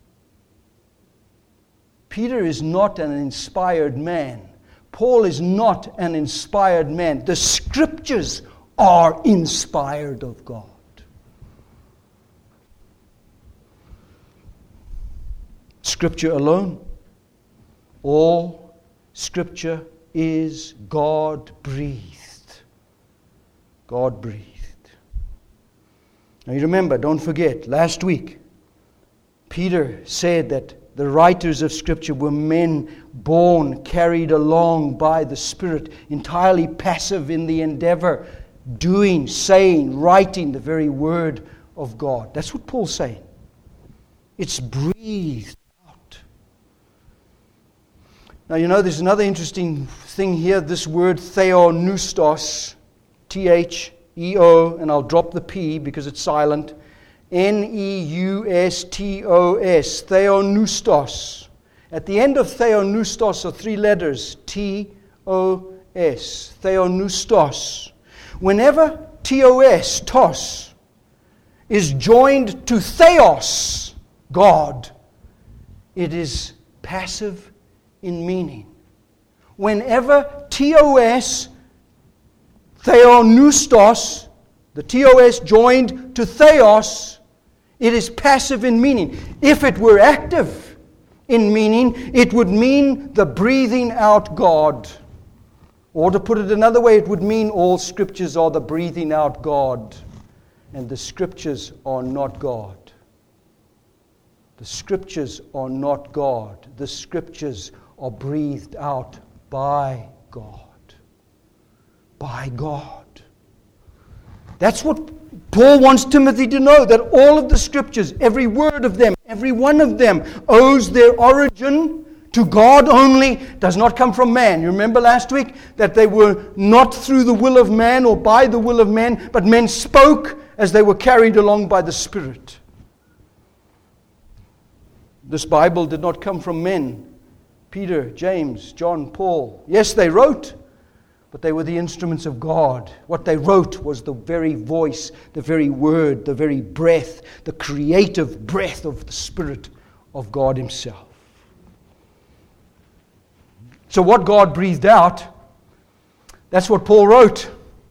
Peter is not an inspired man. Paul is not an inspired man. The Scriptures are inspired of God. Scripture alone. All Scripture is God-breathed. God-breathed. Now you remember, don't forget, last week, Peter said that the writers of Scripture were men born, carried along by the Spirit, entirely passive in the endeavor, doing, saying, writing the very Word of God. That's what Paul's saying. It's breathed out. Now, you know, there's another interesting thing here. This word theopneustos, T H E O, and I'll drop the P because it's silent, N E U S T O S, theopneustos. At the end of theopneustos are three letters, T O S, theopneustos. Whenever T O S, tos, is joined to theos, God, it is passive in meaning. Whenever T O S, theonoustos, the T O S joined to theos, it is passive in meaning. If it were active in meaning, it would mean the breathing out God. Or to put it another way, it would mean all scriptures are the breathing out God. And the scriptures are not God. The scriptures are not God. The scriptures are breathed out by God. By God. That's what Paul wants Timothy to know, that all of the scriptures, every word of them, every one of them owes their origin to God only, does not come from man. You remember last week that they were not through the will of man or by the will of man, but men spoke as they were carried along by the Spirit. This Bible did not come from men. Peter, James, John, Paul. Yes, they wrote, but they were the instruments of God. What they wrote was the very voice, the very word, the very breath, the creative breath of the Spirit of God Himself. So what God breathed out, that's what Paul wrote.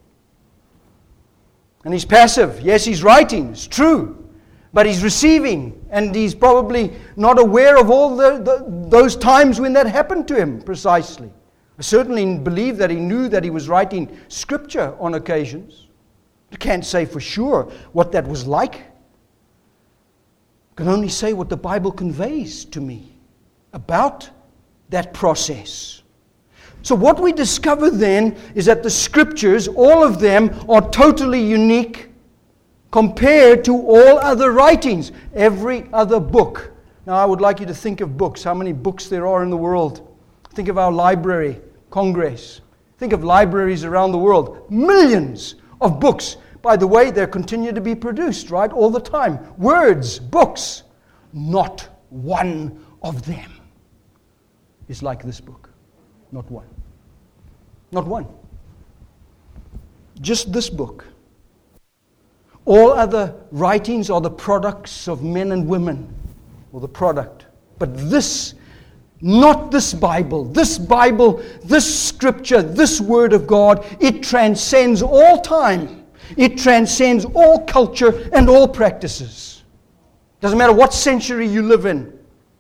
And he's passive. Yes, he's writing. It's true. But he's receiving. And he's probably not aware of all the, the, those times when that happened to him precisely. I certainly believe that he knew that he was writing Scripture on occasions. I can't say for sure what that was like. I can only say what the Bible conveys to me about that process. So what we discover then is that the Scriptures, all of them, are totally unique compared to all other writings, every other book. Now I would like you to think of books, how many books there are in the world. Think of our library, Congress. Think of libraries around the world. Millions of books. By the way, they continue to be produced, right, all the time. Words, books. Not one of them is like this book. Not one. Not one. Just this book. All other writings are the products of men and women, or the product. But this, not this Bible, this Bible, this Scripture, this Word of God, it transcends all time. It transcends all culture and all practices. Doesn't matter what century you live in.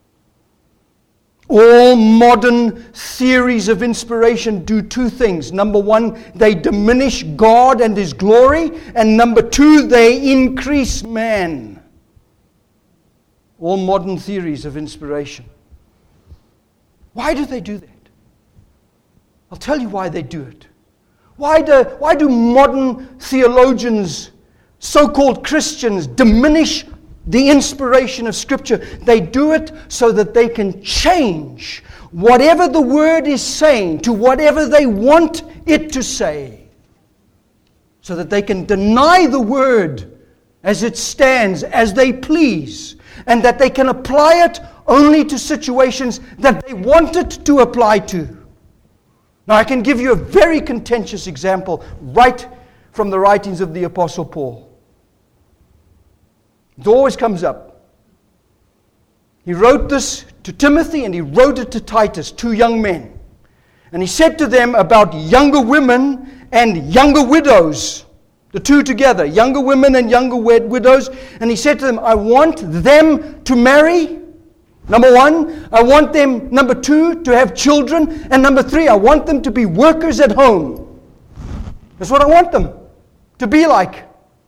All modern theories of inspiration do two things. Number one, they diminish God and His glory. And number two, they increase man. All modern theories of inspiration. Why do they do that? I'll tell you why they do it. Why do, why do modern theologians, so-called Christians, diminish the inspiration of Scripture? They do it so that they can change whatever the Word is saying to whatever they want it to say. So that they can deny the Word as it stands, as they please, and that they can apply it only to situations that they want it to apply to. Now I can give you a very contentious example right from the writings of the Apostle Paul. It always comes up. He wrote this to Timothy and he wrote it to Titus, two young men. And he said to them about younger women and younger widows, the two together, younger women and younger wed- widows. And he said to them, I want them to marry, number one. I want them, number two, to have children. And number three, I want them to be workers at home. That's what I want them to be like.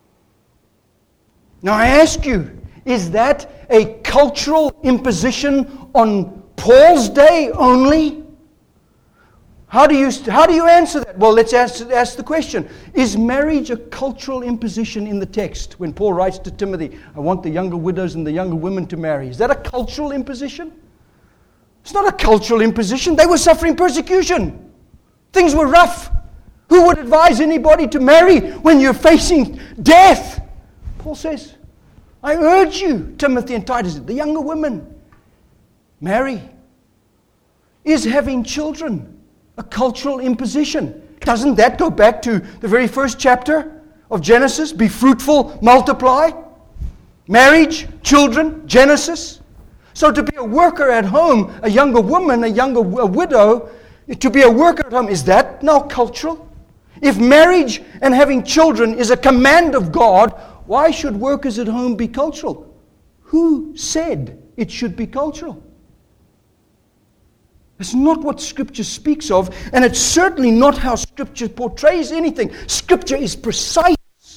Now I ask you, is that a cultural imposition on Paul's day only? How do you how do you answer that? Well, let's ask, ask the question. Is marriage a cultural imposition in the text? When Paul writes to Timothy, I want the younger widows and the younger women to marry. Is that a cultural imposition? It's not a cultural imposition. They were suffering persecution. Things were rough. Who would advise anybody to marry when you're facing death? Paul says, I urge you, Timothy and Titus, the younger women, marry. Is having children a cultural imposition? Doesn't that go back to the very first chapter of Genesis? Be fruitful, multiply. Marriage, children, Genesis. So to be a worker at home, a younger woman, a younger a widow, to be a worker at home, is that now cultural? If marriage and having children is a command of God, why should workers at home be cultural? Who said it should be cultural? It's not what Scripture speaks of, and it's certainly not how Scripture portrays anything. Scripture is precise.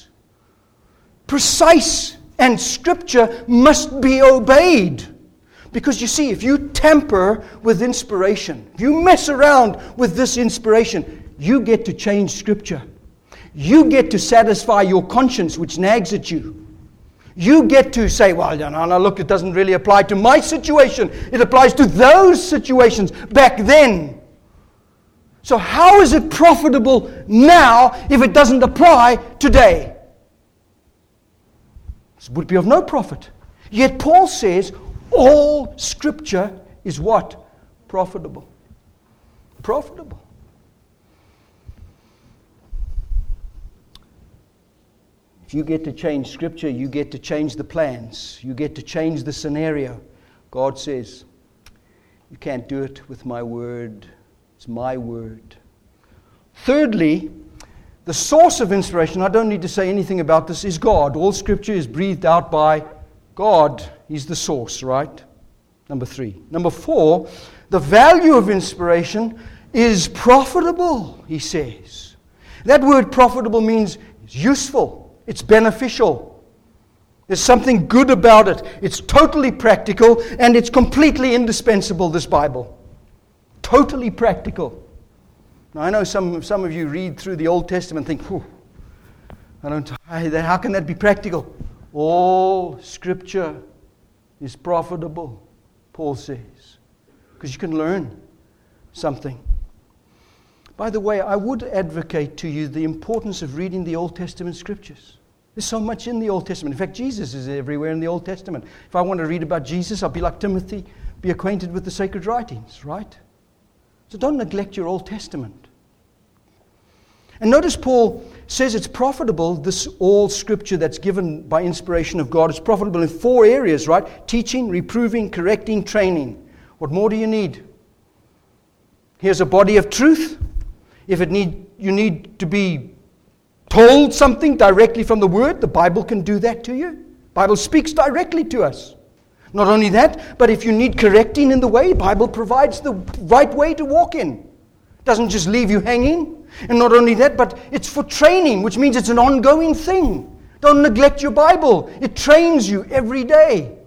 Precise, and Scripture must be obeyed. Because you see, if you tamper with inspiration, if you mess around with this inspiration, you get to change Scripture. You get to satisfy your conscience, which nags at you. You get to say, well, no, no, look, it doesn't really apply to my situation. It applies to those situations back then. So how is it profitable now if it doesn't apply today? It would be of no profit. Yet Paul says all Scripture is what? Profitable. Profitable. If you get to change Scripture, you get to change the plans. You get to change the scenario. God says, you can't do it with my word. It's my word. Thirdly, the source of inspiration, I don't need to say anything about this, is God. All Scripture is breathed out by God. He's the source, right? Number three. Number four, the value of inspiration is profitable, he says. That word profitable means it's useful. It's beneficial. There's something good about it. It's totally practical, and it's completely indispensable, this Bible. Totally practical. Now, I know some, some of you read through the Old Testament and think, whew, I don't, how can that be practical? All Scripture is profitable, Paul says, because you can learn something. By the way, I would advocate to you the importance of reading the Old Testament Scriptures. There's so much in the Old Testament. In fact, Jesus is everywhere in the Old Testament. If I want to read about Jesus, I'll be like Timothy, be acquainted with the sacred writings, right? So don't neglect your Old Testament. And notice Paul says it's profitable, this all Scripture that's given by inspiration of God, is profitable in four areas, right? Teaching, reproving, correcting, training. What more do you need? Here's a body of truth. If it need, you need to be told something directly from the Word, the Bible can do that to you. The Bible speaks directly to us. Not only that, but if you need correcting in the way, the Bible provides the right way to walk in. It doesn't just leave you hanging. And not only that, but it's for training, which means it's an ongoing thing. Don't neglect your Bible. It trains you every day.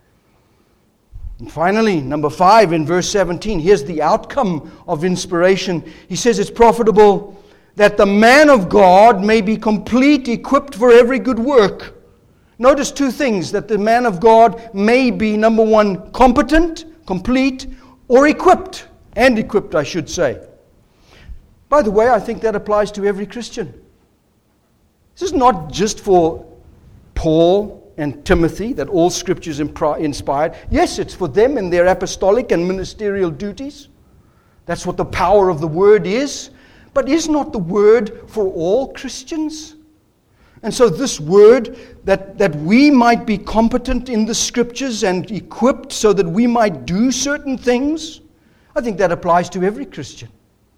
And finally, number five in verse seventeen, here's the outcome of inspiration. He says it's profitable that the man of God may be complete, equipped for every good work. Notice two things, that the man of God may be, number one, competent, complete, or equipped. And equipped, I should say. By the way, I think that applies to every Christian. This is not just for Paul and Timothy, that all Scripture is inspired. Yes, it's for them in their apostolic and ministerial duties. That's what the power of the Word is. But is not the Word for all Christians? And so this Word, that, that we might be competent in the Scriptures and equipped so that we might do certain things, I think that applies to every Christian.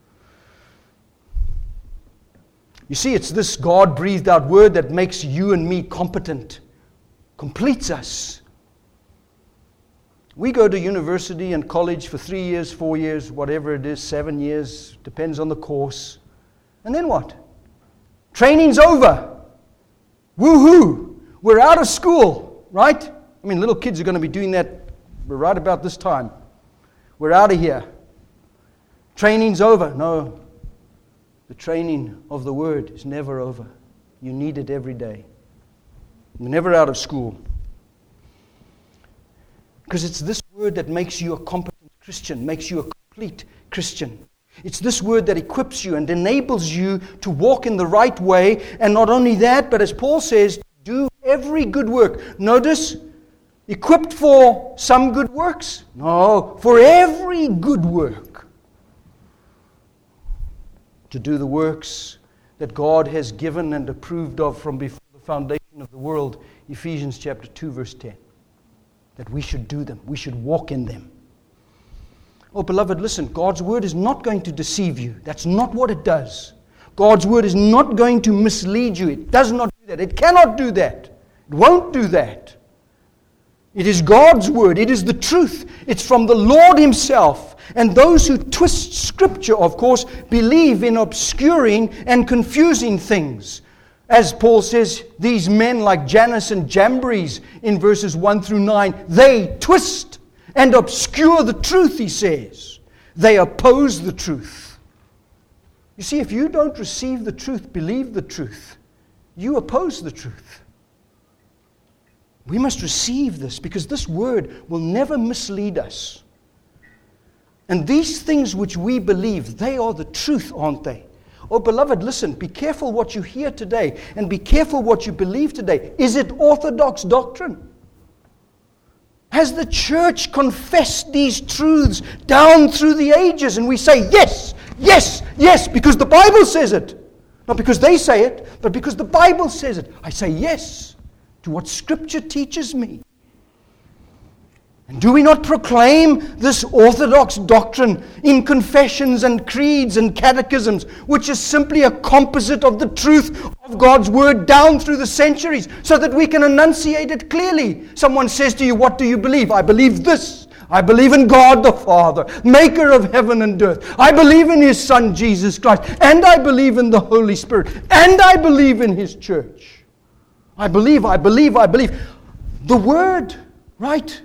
You see, it's this God-breathed out Word that makes you and me competent, completes us. We go to university and college for three years, four years, whatever it is, seven years, depends on the course. And then what? Training's over. Woohoo! We're out of school, right? I mean, little kids are going to be doing that right about this time. We're out of here. Training's over. No. The training of the Word is never over. You need it every day. You're never out of school. Because it's this Word that makes you a competent Christian, makes you a complete Christian. It's this Word that equips you and enables you to walk in the right way. And not only that, but as Paul says, do every good work. Notice, equipped for some good works? No, for every good work. To do the works that God has given and approved of from before the foundation of the world. Ephesians chapter two, verse ten. That we should do them. We should walk in them. Oh, beloved, listen, God's Word is not going to deceive you. That's not what it does. God's Word is not going to mislead you. It does not do that. It cannot do that. It won't do that. It is God's Word. It is the truth. It's from the Lord Himself. And those who twist Scripture, of course, believe in obscuring and confusing things. As Paul says, these men like Jannes and Jambres in verses one through nine, they twist and obscure the truth, he says. They oppose the truth. You see, if you don't receive the truth, believe the truth, you oppose the truth. We must receive this because this word will never mislead us. And these things which we believe, they are the truth, aren't they? Oh, beloved, listen, be careful what you hear today and be careful what you believe today. Is it orthodox doctrine? Has the church confessed these truths down through the ages? And we say, yes, yes, yes, because the Bible says it. Not because they say it, but because the Bible says it. I say yes to what Scripture teaches me. And do we not proclaim this orthodox doctrine in confessions and creeds and catechisms, which is simply a composite of the truth of God's Word down through the centuries, so that we can enunciate it clearly? Someone says to you, what do you believe? I believe this. I believe in God the Father, maker of heaven and earth. I believe in His Son, Jesus Christ. And I believe in the Holy Spirit. And I believe in His church. I believe, I believe, I believe. The Word, right?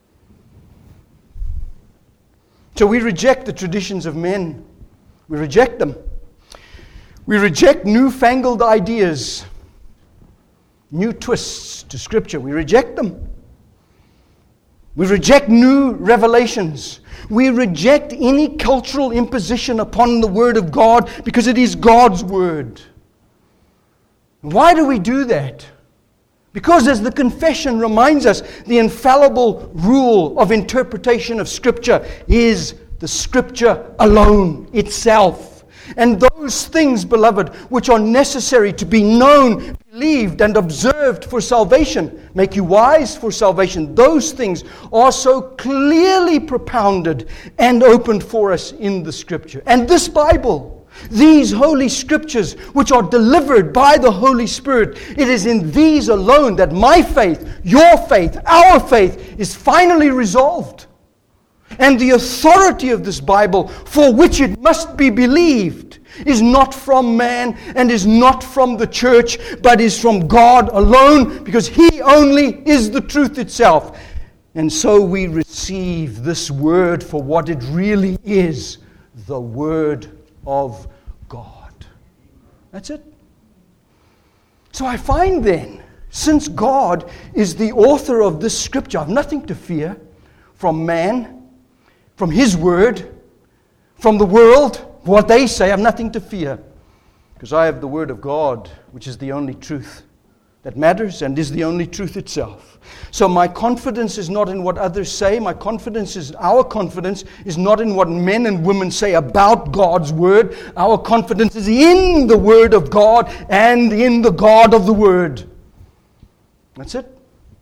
So we reject the traditions of men. We reject them. We reject newfangled ideas, new twists to Scripture. We reject them. We reject new revelations. We reject any cultural imposition upon the Word of God because it is God's Word. Why do we do that? Because, as the confession reminds us, the infallible rule of interpretation of Scripture is the Scripture alone itself. And those things, beloved, which are necessary to be known, believed, and observed for salvation, make you wise for salvation, those things are so clearly propounded and opened for us in the Scripture. And this Bible, these Holy Scriptures, which are delivered by the Holy Spirit, it is in these alone that my faith, your faith, our faith is finally resolved. And the authority of this Bible, for which it must be believed, is not from man and is not from the church, but is from God alone, because He only is the truth itself. And so we receive this word for what it really is, the Word of God. That's it. So I find then, since God is the author of this Scripture, I have nothing to fear from man, from His Word, from the world, what they say. I have nothing to fear, because I have the Word of God, which is the only truth that matters and is the only truth itself. So my confidence is not in what others say. My confidence is, our confidence is not in what men and women say about God's Word. Our confidence is in the Word of God and in the God of the Word. That's it.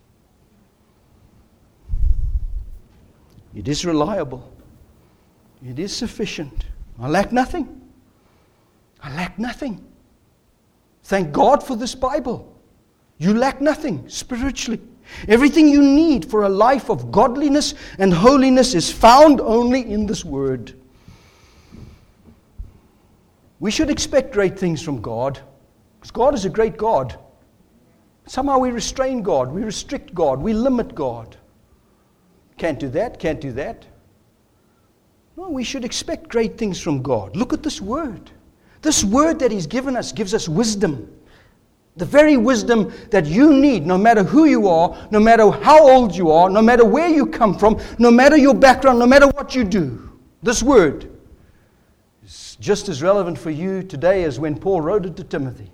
It is reliable. It is sufficient. I lack nothing. I lack nothing. Thank God for this Bible. You lack nothing spiritually. Everything you need for a life of godliness and holiness is found only in this Word. We should expect great things from God, because God is a great God. Somehow we restrain God, we restrict God, we limit God. Can't do that, can't do that. No, we should expect great things from God. Look at this Word. This Word that He's given us gives us wisdom. The very wisdom that you need, no matter who you are, no matter how old you are, no matter where you come from, no matter your background, no matter what you do. This Word is just as relevant for you today as when Paul wrote it to Timothy.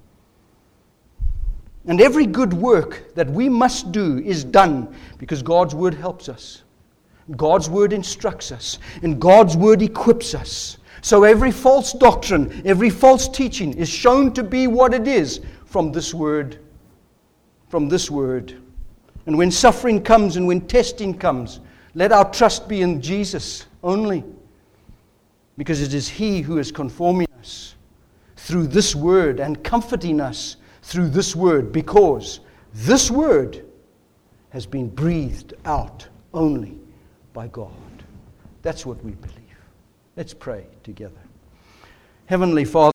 And every good work that we must do is done because God's Word helps us. God's Word instructs us. And God's Word equips us. So every false doctrine, every false teaching is shown to be what it is from this Word. From this Word. And when suffering comes and when testing comes, let our trust be in Jesus only. Because it is He who is conforming us through this word and comforting us through this word, because this word has been breathed out only by God. That's what we believe. Let's pray together. Heavenly Father,